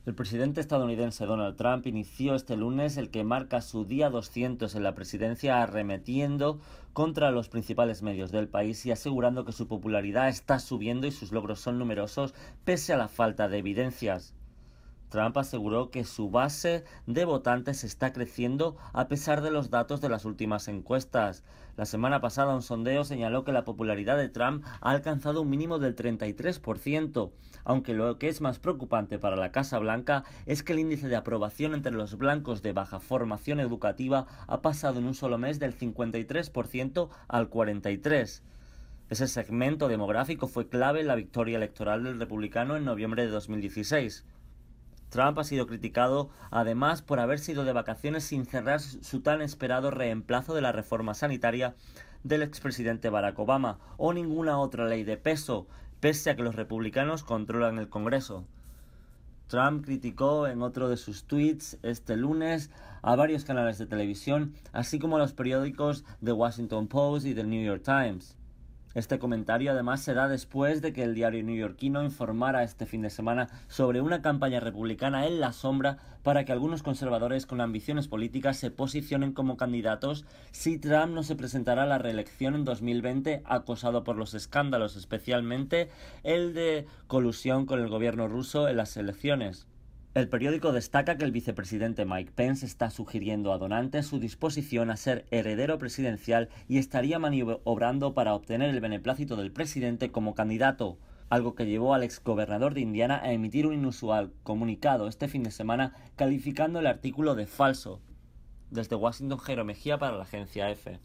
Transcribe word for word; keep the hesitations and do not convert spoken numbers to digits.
El presidente estadounidense Donald Trump inició este lunes el que marca su día doscientos en la presidencia, arremetiendo contra los principales medios del país y asegurando que su popularidad está subiendo y sus logros son numerosos pese a la falta de evidencias. Trump aseguró que su base de votantes está creciendo a pesar de los datos de las últimas encuestas. La semana pasada un sondeo señaló que la popularidad de Trump ha alcanzado un mínimo del treinta y tres por ciento, aunque lo que es más preocupante para la Casa Blanca es que el índice de aprobación entre los blancos de baja formación educativa ha pasado en un solo mes del cincuenta y tres por ciento al cuarenta y tres por ciento. Ese segmento demográfico fue clave en la victoria electoral del republicano en noviembre de dos mil dieciséis. Trump ha sido criticado además por haber sido de vacaciones sin cerrar su tan esperado reemplazo de la reforma sanitaria del expresidente Barack Obama o ninguna otra ley de peso, pese a que los republicanos controlan el Congreso. Trump criticó en otro de sus tweets este lunes a varios canales de televisión, así como a los periódicos The Washington Post y The New York Times. Este comentario además se da después de que el diario neoyorquino informara este fin de semana sobre una campaña republicana en la sombra para que algunos conservadores con ambiciones políticas se posicionen como candidatos si Trump no se presentará a la reelección en dos mil veinte, acosado por los escándalos, especialmente el de colusión con el gobierno ruso en las elecciones. El periódico destaca que el vicepresidente Mike Pence está sugiriendo a donantes su disposición a ser heredero presidencial y estaría maniobrando para obtener el beneplácito del presidente como candidato, algo que llevó al exgobernador de Indiana a emitir un inusual comunicado este fin de semana calificando el artículo de falso. Desde Washington, Jairo Mejía para la agencia EFE.